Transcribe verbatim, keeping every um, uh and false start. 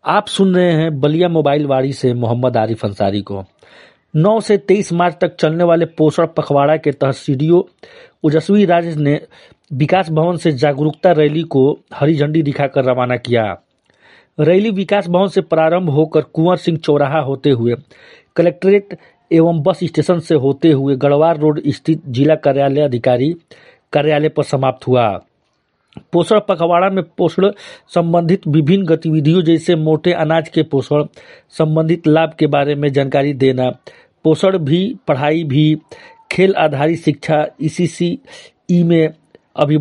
आप सुन रहे हैं बलिया मोबाइल वाड़ी से मोहम्मद आरिफ अंसारी को। नौ से तेईस मार्च तक चलने वाले पोषण पखवाड़ा के तहत सीडीओ ओजस्वी राज ने विकास भवन से जागरूकता रैली को हरी झंडी दिखाकर रवाना किया। रैली विकास भवन से प्रारंभ होकर कुंवर सिंह चौराहा होते हुए कलेक्ट्रेट एवं बस स्टेशन से होते हुए गढ़वार रोड स्थित जिला कार्यालय अधिकारी कार्यालय पर समाप्त हुआ। पोषण पखवाड़ा में पोषण संबंधित विभिन्न गतिविधियों जैसे मोटे अनाज के पोषण संबंधित लाभ के बारे में जानकारी देना, पोषण भी, पढ़ाई भी, खेल आधारित शिक्षा, ईसीसी ई में अभिभावक